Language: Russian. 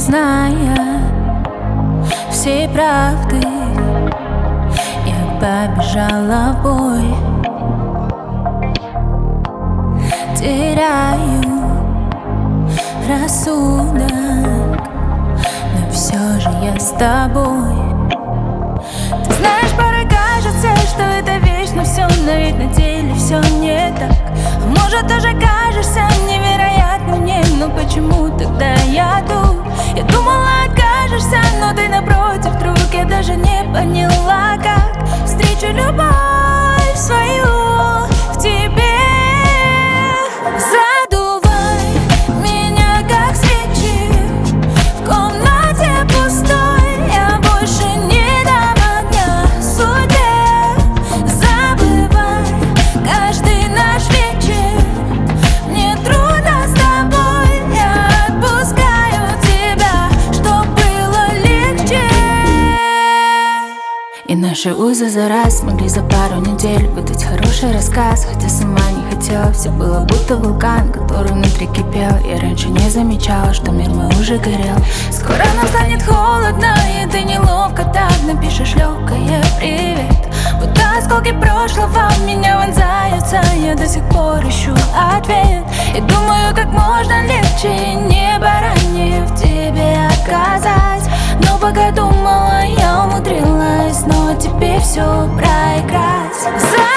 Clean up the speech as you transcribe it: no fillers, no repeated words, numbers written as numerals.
зная все правды, я побежала в бой. Теряю рассудок, но все же я с тобой. Ты знаешь, порой кажется, что это вечно все, но ведь на деле все не так. А может, тоже кажешься невероятным мне, но почему тогда я тут? Я думала, откажешься, но ты напротив вдруг. Я даже не поняла, как встречу любовь свою в тебе. Задувай меня, как свечи, в комнате пустой. Я больше не дам огня судьбе. Забывай каждый наш вечер, мне трудно с тобой. Я отпускаю тебя, чтоб было легче. И наши узы за раз смогли за пару недель выдать хороший рассказ. Хотя сама не хотела, все было будто вулкан, который внутри кипел. Я раньше не замечала, что мир мой уже горел. Скоро нам станет холодно, и ты неловко так напишешь легкое привет. Будто осколки прошлого в меня вонзаются, я до сих пор ищу ответ. И думаю, как можно легче и не баранье в тебе отказать. Но пока думала, я умудрилась снова тебе все проиграть.